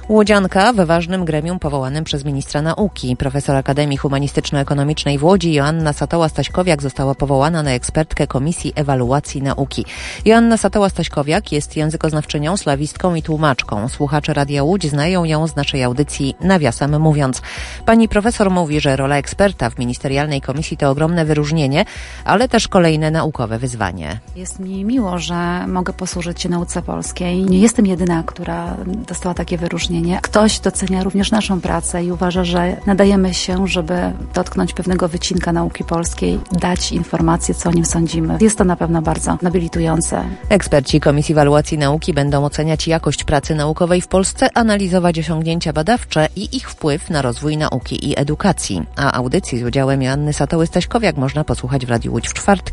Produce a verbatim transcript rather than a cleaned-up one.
Łodzianka w ważnym gremium powołanym przez ministra nauki. Profesor Akademii Humanistyczno-Ekonomicznej w Łodzi Joanna Satoła-Staśkowiak została powołana na ekspertkę Komisji Ewaluacji Nauki. Joanna Satoła-Staśkowiak jest językoznawczynią, slawistką i tłumaczką. Słuchacze Radia Łódź znają ją z naszej audycji Nawiasem Mówiąc. Pani profesor mówi, że rola eksperta w ministerialnej komisji to ogromne wyróżnienie, ale też kolejne naukowe wyzwanie. Jest mi miło, że mogę posłużyć się nauce polskiej. Nie jestem jedyna, która dostała takie wyróżnienie. Ktoś docenia również naszą pracę i uważa, że nadajemy się, żeby dotknąć pewnego wycinka nauki polskiej, dać informacje, co o nim sądzimy. Jest to na pewno bardzo nobilitujące. Eksperci Komisji Ewaluacji Nauki będą oceniać jakość pracy naukowej w Polsce, analizować osiągnięcia badawcze i ich wpływ na rozwój nauki i edukacji. A audycji z udziałem Joanny Satoły-Staśkowiak można posłuchać w Radiu Łódź w czwartki